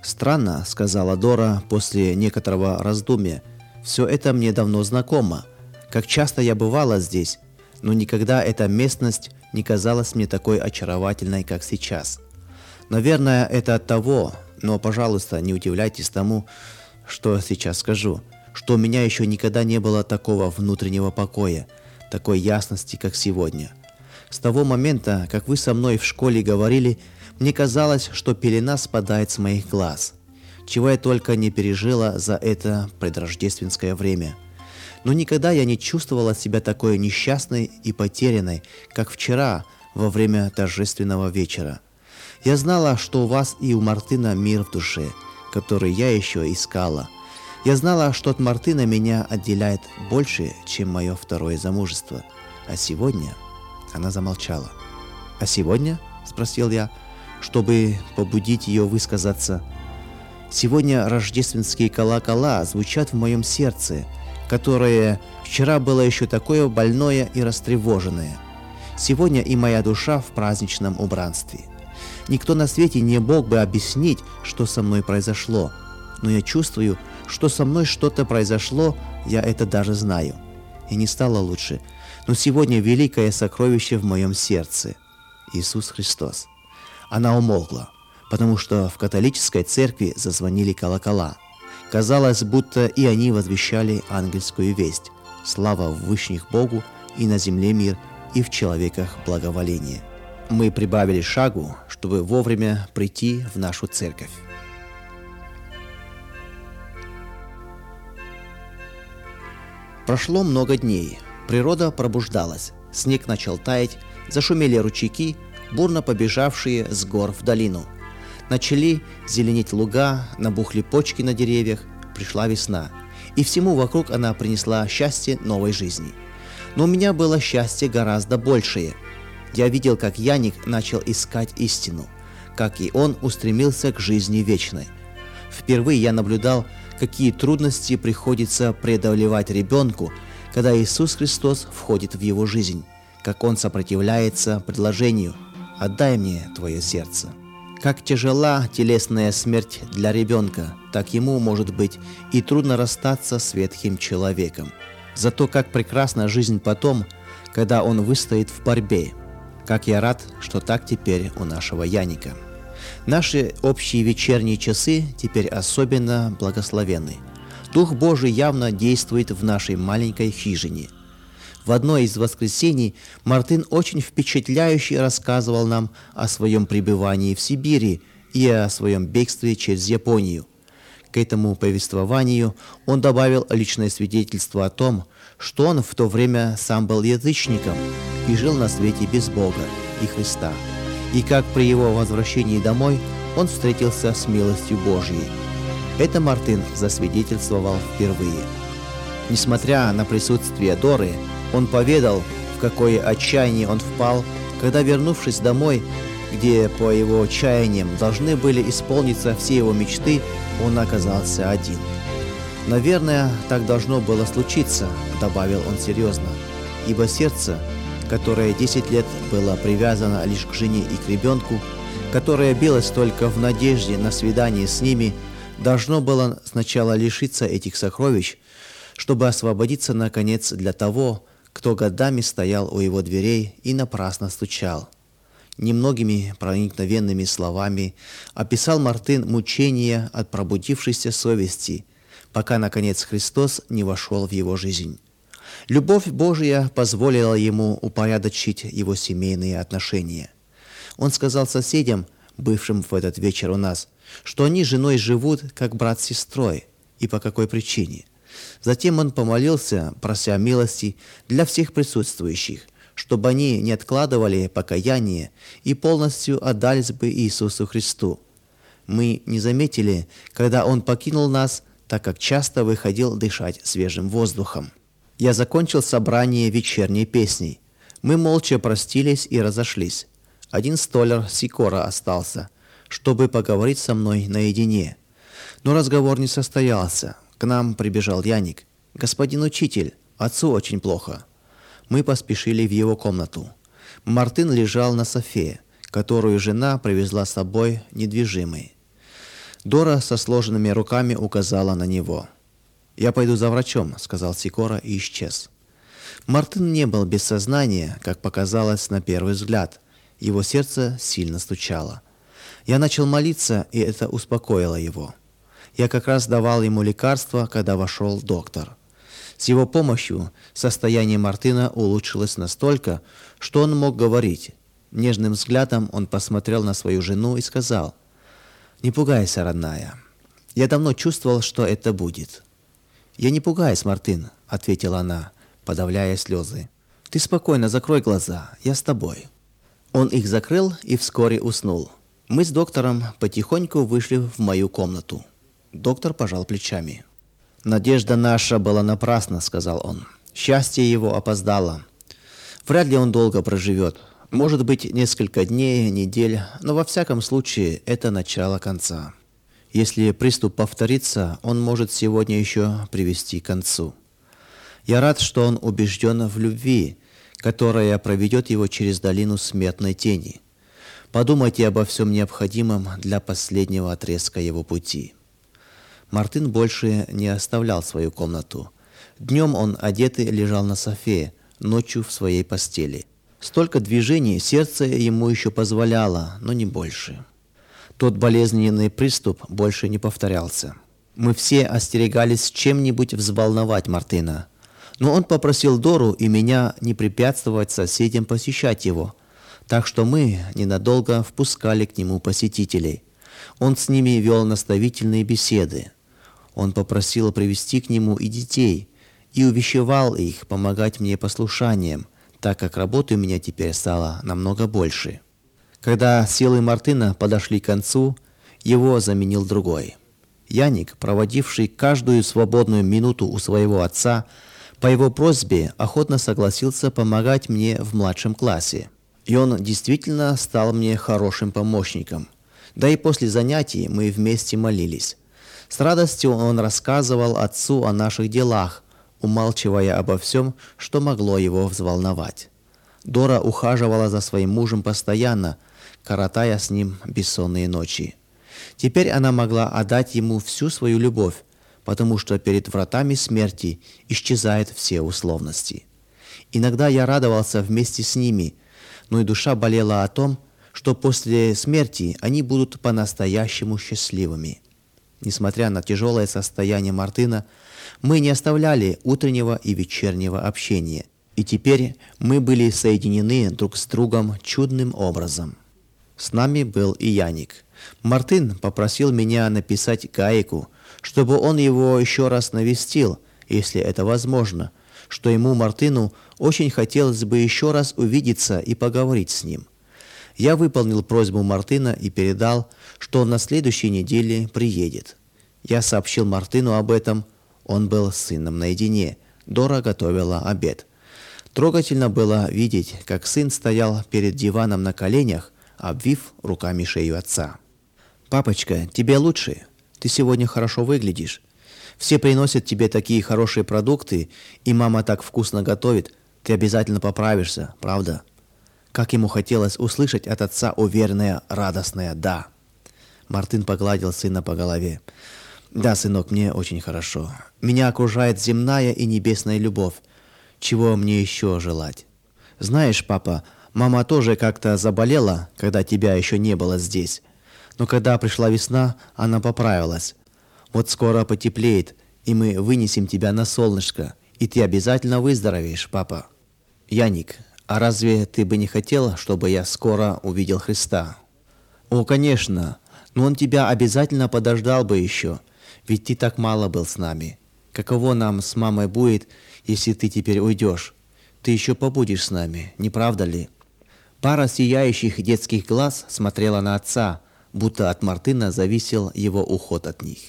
«Странно», — сказала Дора после некоторого раздумья, — «все это мне давно знакомо, Как часто я бывала здесь, но никогда эта местность не казалась мне такой очаровательной, как сейчас. Наверное, это от того, но, пожалуйста, не удивляйтесь тому, что сейчас скажу, что у меня еще никогда не было такого внутреннего покоя, такой ясности, как сегодня. С того момента, как вы со мной в школе говорили, мне казалось, что пелена спадает с моих глаз, чего я только не пережила за это предрождественское время. Но никогда я не чувствовала себя такой несчастной и потерянной, как вчера во время торжественного вечера. Я знала, что у вас и у Мартына мир в душе, который я еще искала. Я знала, что от Мартына меня отделяет больше, чем мое второе замужество. А сегодня... Она замолчала. «А сегодня?» – спросил я, чтобы побудить ее высказаться. «Сегодня рождественские колокола звучат в моем сердце, которое вчера было еще такое больное и растревоженное. Сегодня и моя душа в праздничном убранстве. Никто на свете не мог бы объяснить, что со мной произошло, но я чувствую, что со мной что-то произошло, я это даже знаю. И не стало лучше, но сегодня великое сокровище в моем сердце – Иисус Христос». Она умолкла, потому что в католической церкви зазвонили колокола. Казалось, будто и они возвещали ангельскую весть. Слава в вышних Богу, и на земле мир, и в человеках благоволение. Мы прибавили шагу, чтобы вовремя прийти в нашу церковь. Прошло много дней. Природа пробуждалась. Снег начал таять, зашумели ручейки, бурно побежавшие с гор в долину. Начали зеленеть луга, набухли почки на деревьях, пришла весна. И всему вокруг она принесла счастье новой жизни. Но у меня было счастье гораздо большее. Я видел, как Яник начал искать истину, как и он устремился к жизни вечной. Впервые я наблюдал, какие трудности приходится преодолевать ребенку, когда Иисус Христос входит в его жизнь, как он сопротивляется предложению «Отдай мне твое сердце». Как тяжела телесная смерть для ребенка, так ему, может быть, и трудно расстаться с ветхим человеком. Зато как прекрасна жизнь потом, когда он выстоит в борьбе. Как я рад, что так теперь у нашего Яника. Наши общие вечерние часы теперь особенно благословенны. Дух Божий явно действует в нашей маленькой хижине. В одно из воскресений Мартын очень впечатляюще рассказывал нам о своем пребывании в Сибири и о своем бегстве через Японию. К этому повествованию он добавил личное свидетельство о том, что он в то время сам был язычником и жил на свете без Бога и Христа, и как при его возвращении домой он встретился с милостью Божьей. Это Мартын засвидетельствовал впервые. Несмотря на присутствие Доры, он поведал, в какое отчаяние он впал, когда, вернувшись домой, где по его чаяниям должны были исполниться все его мечты, он оказался один. «Наверное, так должно было случиться», — добавил он серьезно, «ибо сердце, которое десять лет было привязано лишь к жене и к ребенку, которое билось только в надежде на свидание с ними, должно было сначала лишиться этих сокровищ, чтобы освободиться, наконец, для того, кто годами стоял у его дверей и напрасно стучал». Немногими проникновенными словами описал Мартын мучения от пробудившейся совести, пока, наконец, Христос не вошел в его жизнь. Любовь Божия позволила ему упорядочить его семейные отношения. Он сказал соседям, бывшим в этот вечер у нас, что они с женой живут, как брат с сестрой, и по какой причине. Затем он помолился, прося милости для всех присутствующих, чтобы они не откладывали покаяние и полностью отдались бы Иисусу Христу. Мы не заметили, когда он покинул нас, так как часто выходил дышать свежим воздухом. Я закончил собрание вечерней песней. Мы молча простились и разошлись. Один столяр Сикора остался, чтобы поговорить со мной наедине. Но разговор не состоялся. К нам прибежал Яник. «Господин учитель, отцу очень плохо». Мы поспешили в его комнату. Мартын лежал на софе, которую жена привезла с собой недвижимой. Дора со сложенными руками указала на него. «Я пойду за врачом», — сказал Сикора и исчез. Мартын не был без сознания, как показалось на первый взгляд. Его сердце сильно стучало. Я начал молиться, и это успокоило его. Я как раз давал ему лекарство, когда вошел доктор. С его помощью состояние Мартына улучшилось настолько, что он мог говорить. Нежным взглядом он посмотрел на свою жену и сказал: «Не пугайся, родная. Я давно чувствовал, что это будет». «Я не пугаюсь, Мартын», — ответила она, подавляя слезы. «Ты спокойно закрой глаза, я с тобой». Он их закрыл и вскоре уснул. Мы с доктором потихоньку вышли в мою комнату. Доктор пожал плечами. «Надежда наша была напрасна», — сказал он. «Счастье его опоздало. Вряд ли он долго проживет. Может быть, несколько дней, недель, но во всяком случае это начало конца. Если приступ повторится, он может сегодня еще привести к концу. Я рад, что он убежден в любви, которая проведет его через долину смертной тени. Подумайте обо всем необходимом для последнего отрезка его пути». Мартын больше не оставлял свою комнату. Днем он одетый лежал на софе, ночью в своей постели. Столько движений сердце ему еще позволяло, но не больше. Тот болезненный приступ больше не повторялся. Мы все остерегались чем-нибудь взволновать Мартына. Но он попросил Дору и меня не препятствовать соседям посещать его, так что мы ненадолго впускали к нему посетителей. Он с ними вел наставительные беседы. Он попросил привести к нему и детей, и увещевал их помогать мне послушанием, так как работы у меня теперь стало намного больше. Когда силы Мартына подошли к концу, его заменил другой. Яник, проводивший каждую свободную минуту у своего отца, по его просьбе охотно согласился помогать мне в младшем классе. И он действительно стал мне хорошим помощником. Да и после занятий мы вместе молились. С радостью он рассказывал отцу о наших делах, умалчивая обо всем, что могло его взволновать. Дора ухаживала за своим мужем постоянно, коротая с ним бессонные ночи. Теперь она могла отдать ему всю свою любовь, потому что перед вратами смерти исчезают все условности. Иногда я радовался вместе с ними, но и душа болела о том, что после смерти они будут по-настоящему счастливыми. Несмотря на тяжелое состояние Мартына, мы не оставляли утреннего и вечернего общения, и теперь мы были соединены друг с другом чудным образом. С нами был и Яник. Мартын попросил меня написать Гаику, чтобы он его еще раз навестил, если это возможно, что ему, Мартыну, очень хотелось бы еще раз увидеться и поговорить с ним. Я выполнил просьбу Мартына и передал, что он на следующей неделе приедет. Я сообщил Мартыну об этом. Он был с сыном наедине. Дора готовила обед. Трогательно было видеть, как сын стоял перед диваном на коленях, обвив руками шею отца. «Папочка, тебе лучше? Ты сегодня хорошо выглядишь. Все приносят тебе такие хорошие продукты, и мама так вкусно готовит. Ты обязательно поправишься, правда?» Как ему хотелось услышать от отца уверенное, радостное «да». Мартын погладил сына по голове. «Да, сынок, мне очень хорошо. Меня окружает земная и небесная любовь. Чего мне еще желать? Знаешь, папа, мама тоже как-то заболела, когда тебя еще не было здесь. Но когда пришла весна, она поправилась. Вот скоро потеплеет, и мы вынесем тебя на солнышко, и ты обязательно выздоровеешь, папа». «Яник, а разве ты бы не хотел, чтобы я скоро увидел Христа?» «О, конечно, но он тебя обязательно подождал бы еще, ведь ты так мало был с нами. Каково нам с мамой будет, если ты теперь уйдешь? Ты еще побудешь с нами, не правда ли?» Пара сияющих детских глаз смотрела на отца, будто от Мартына зависел его уход от них.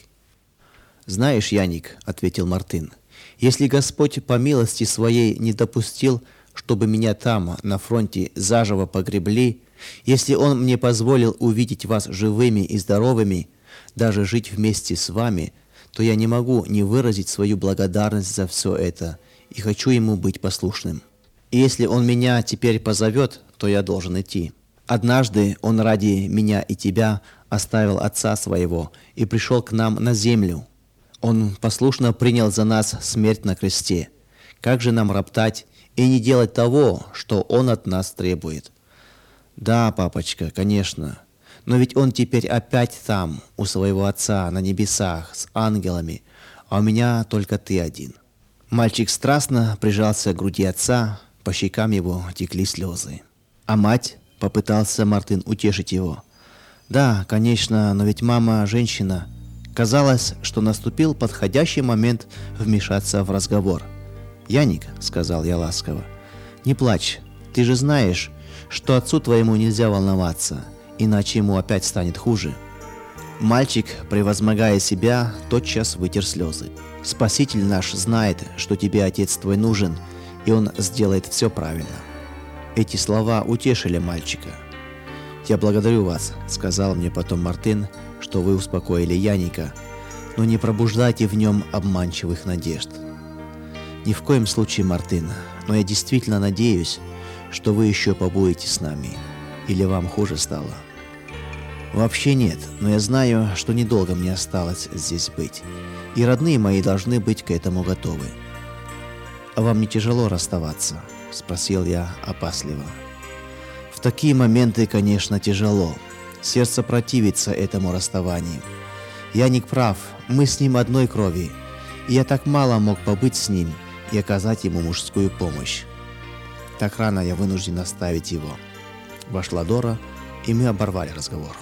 «Знаешь, Яник, — ответил Мартын, — если Господь по милости своей не допустил, чтобы меня там, на фронте, заживо погребли, если Он мне позволил увидеть вас живыми и здоровыми, даже жить вместе с вами, то я не могу не выразить свою благодарность за все это и хочу Ему быть послушным. И если Он меня теперь позовет, то я должен идти. Однажды Он ради меня и тебя оставил Отца Своего и пришел к нам на землю. Он послушно принял за нас смерть на кресте. Как же нам роптать и не делать того, что он от нас требует? Да, папочка, конечно. Но ведь он теперь опять там, у своего отца, на небесах, с ангелами, а у меня только ты один. Мальчик страстно прижался к груди отца, по щекам его текли слезы. А мать? Попытался Мартын утешить его. Да, конечно, но ведь мама женщина. Казалось, что наступил подходящий момент вмешаться в разговор. «Яник», — сказал я ласково, — «не плачь, ты же знаешь, что отцу твоему нельзя волноваться, иначе ему опять станет хуже». Мальчик, превозмогая себя, тотчас вытер слезы. «Спаситель наш знает, что тебе отец твой нужен, и он сделает все правильно». Эти слова утешили мальчика. «Я благодарю вас», — сказал мне потом Мартын, — «что вы успокоили Яника, но не пробуждайте в нем обманчивых надежд». «Ни в коем случае, Мартын, но я действительно надеюсь, что вы еще побудете с нами. Или вам хуже стало?» «Вообще нет, но я знаю, что недолго мне осталось здесь быть, и родные мои должны быть к этому готовы». «А вам не тяжело расставаться?» — спросил я опасливо. «В такие моменты, конечно, тяжело. Сердце противится этому расставанию. Яник прав, мы с ним одной крови, и я так мало мог побыть с ним и оказать ему мужскую помощь. Так рано я вынужден оставить его». Вошла Дора, и мы оборвали разговор.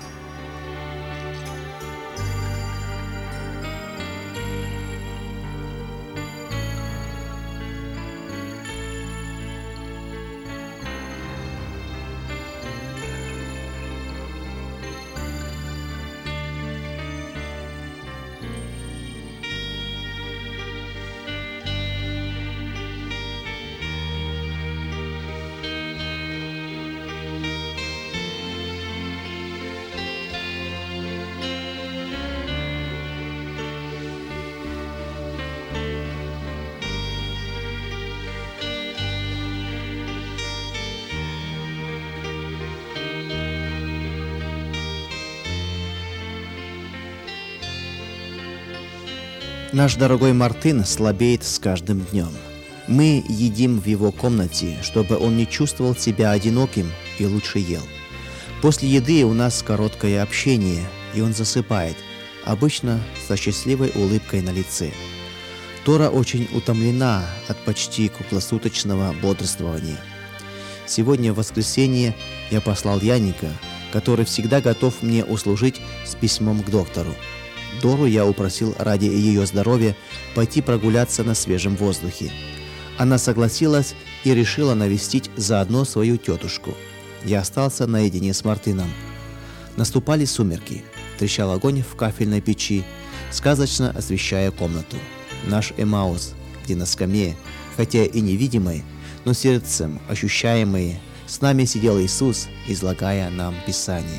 Наш дорогой Мартын слабеет с каждым днем. Мы едим в его комнате, чтобы он не чувствовал себя одиноким и лучше ел. После еды у нас короткое общение, и он засыпает, обычно со счастливой улыбкой на лице. Тора очень утомлена от почти круглосуточного бодрствования. Сегодня в воскресенье я послал Яника, который всегда готов мне услужить, с письмом к доктору. Дору я упросил ради ее здоровья пойти прогуляться на свежем воздухе. Она согласилась и решила навестить заодно свою тетушку. Я остался наедине с Мартыном. Наступали сумерки. Трещал огонь в кафельной печи, сказочно освещая комнату. Наш Эмаус, где на скамье, хотя и невидимой, но сердцем ощущаемый, с нами сидел Иисус, излагая нам Писание.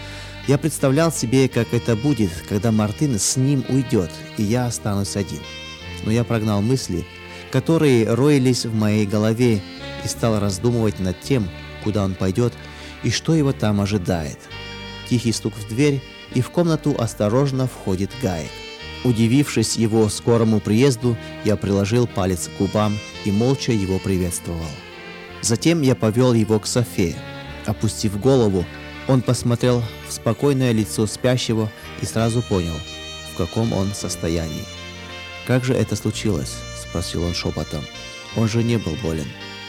Я представлял себе, как это будет, когда Мартын с ним уйдет, и я останусь один. Но я прогнал мысли, которые роились в моей голове, и стал раздумывать над тем, куда он пойдет и что его там ожидает. Тихий стук в дверь, и в комнату осторожно входит Гаек. Удивившись его скорому приезду, я приложил палец к губам и молча его приветствовал. Затем я повел его к Софе. Опустив голову, он посмотрел в спокойное лицо спящего и сразу понял, в каком он состоянии. «Как же это случилось?» – спросил он шепотом. «Он же не был болен».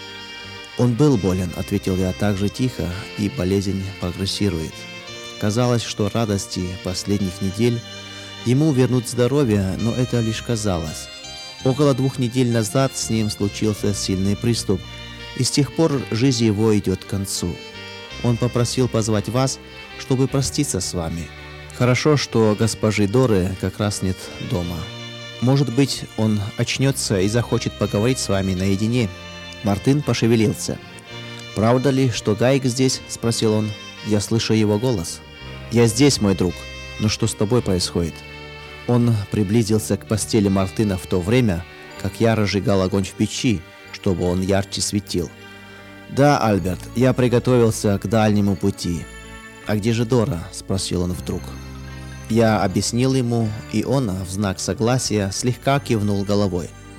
«Он был болен», – ответил я так же тихо, – «и болезнь прогрессирует». Казалось, что радости последних недель ему вернут здоровье, но это лишь казалось. Около двух недель назад с ним случился сильный приступ, и с тех пор жизнь его идет к концу. Он попросил позвать вас, чтобы проститься с вами. Хорошо, что госпожи Доры как раз нет дома. Может быть, он очнется и захочет поговорить с вами наедине». Мартын пошевелился. «Правда ли, что Гаек здесь?» – спросил он. «Я слышу его голос». «Я здесь, мой друг. Но что с тобой происходит?» Он приблизился к постели Мартына в то время, как я разжигал огонь в печи, чтобы он ярче светил. «Да, Альберт, я приготовился к дальнему пути». «А где же Дора?» – спросил он вдруг. Я объяснил ему, и он, в знак согласия, слегка кивнул головой.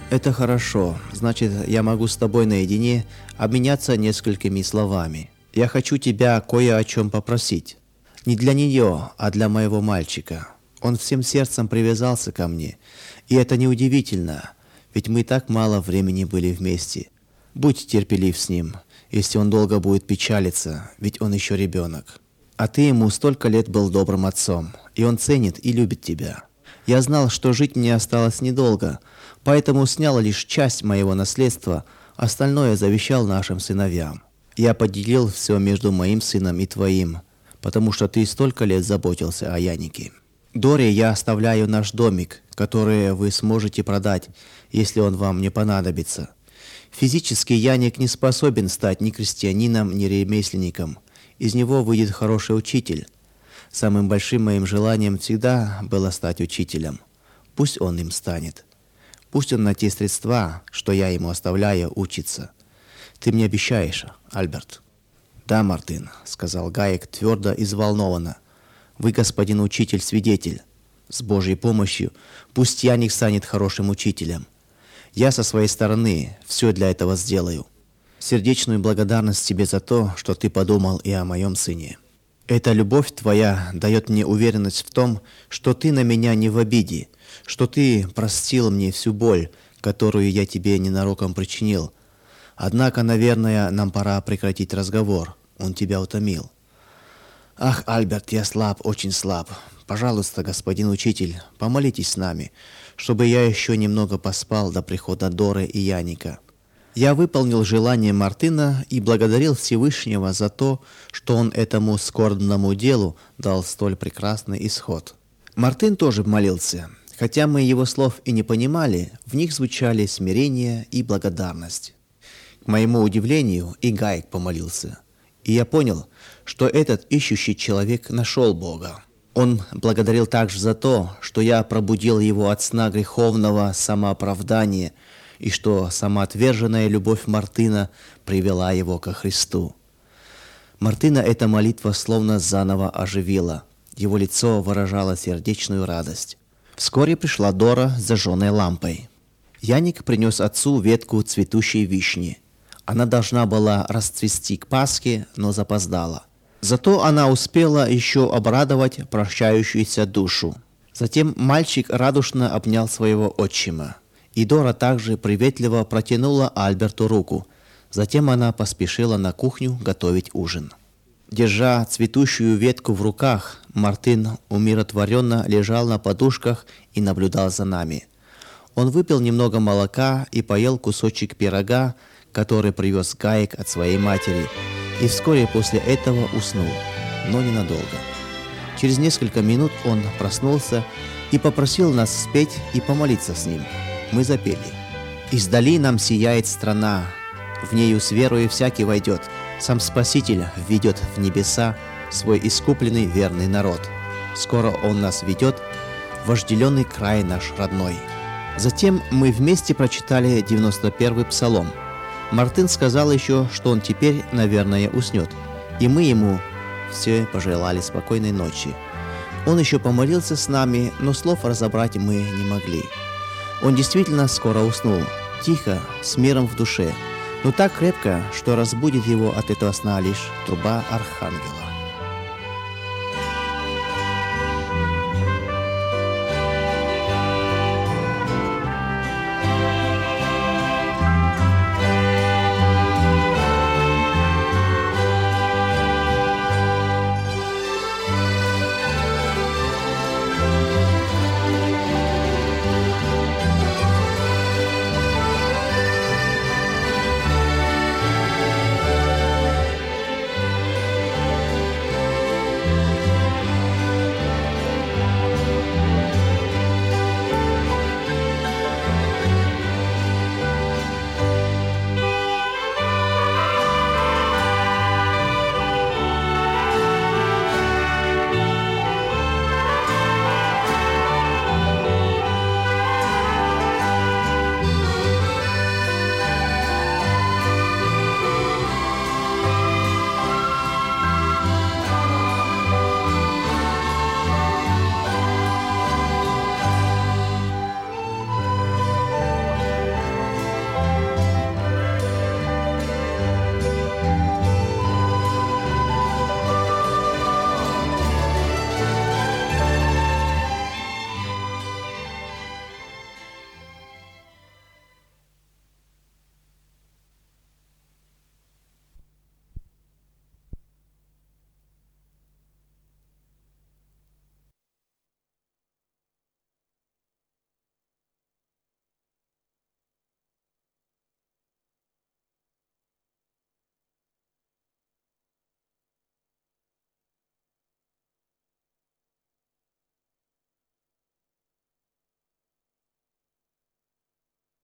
Это хорошо. Значит, я могу с тобой наедине обменяться несколькими словами. Я хочу тебя кое о чем попросить. Не для нее, а для моего мальчика. Он всем сердцем привязался ко мне. И это неудивительно, ведь мы так мало времени были вместе. Будь терпелив с ним, если он долго будет печалиться, ведь он еще ребенок. А ты ему столько лет был добрым отцом, и он ценит и любит тебя. Я знал, что жить мне осталось недолго, поэтому снял лишь часть моего наследства, остальное завещал нашим сыновьям. Я поделил все между моим сыном и твоим, потому что ты столько лет заботился о Янике. Доре я оставляю наш домик, который вы сможете продать, если он вам не понадобится. Физически Яник не способен стать ни крестьянином, ни ремесленником. Из него выйдет хороший учитель. Самым большим моим желанием всегда было стать учителем. Пусть он им станет. Пусть он на те средства, что я ему оставляю, учится. Ты мне обещаешь, Альберт? Да, Мартин, сказал Гаек твердо и взволнованно. Вы, господин учитель, свидетель. С Божьей помощью пусть Яник станет хорошим учителем. Я со своей стороны все для этого сделаю. Сердечную благодарность тебе за то, что ты подумал и о моем сыне. Эта любовь твоя дает мне уверенность в том, что ты на меня не в обиде, что ты простил мне всю боль, которую я тебе ненароком причинил. Однако, наверное, нам пора прекратить разговор. Он тебя утомил. Ах, Альберт, я слаб, очень слаб. Пожалуйста, господин учитель, помолитесь с нами, чтобы я еще немного поспал до прихода Доры и Яника. Я выполнил желание Мартина и благодарил Всевышнего за то, что он этому скорбному делу дал столь прекрасный исход. Мартин тоже молился. Хотя мы его слов и не понимали, в них звучали смирение и благодарность. К моему удивлению, и Гаек помолился. И я понял, что этот ищущий человек нашел Бога. Он благодарил также за то, что я пробудил его от сна греховного самооправдания и что самоотверженная любовь Мартина привела его ко Христу. Мартина эта молитва словно заново оживила. Его лицо выражало сердечную радость. Вскоре пришла Дора с зажженной лампой. Яник принес отцу ветку цветущей вишни. Она должна была расцвести к Пасхе, но запоздала. Зато она успела еще обрадовать прощающуюся душу. Затем мальчик радушно обнял своего отчима. И Дора также приветливо протянула Альберту руку. Затем она поспешила на кухню готовить ужин. Держа цветущую ветку в руках, Мартин умиротворенно лежал на подушках и наблюдал за нами. Он выпил немного молока и поел кусочек пирога, который привез Гаек от своей матери, и вскоре после этого уснул, но ненадолго. Через несколько минут он проснулся и попросил нас спеть и помолиться с ним. Мы запели. «Издали нам сияет страна, в нею с верою всякий войдет. Сам Спаситель введет в небеса свой искупленный верный народ. Скоро он нас ведет в вожделенный край наш родной». Затем мы вместе прочитали девяносто первый псалом. Мартин сказал еще, что он теперь, наверное, уснет, и мы ему все пожелали спокойной ночи. Он еще помолился с нами, но слов разобрать мы не могли. Он действительно скоро уснул, тихо, с миром в душе, но так крепко, что разбудит его от этого сна лишь труба архангела.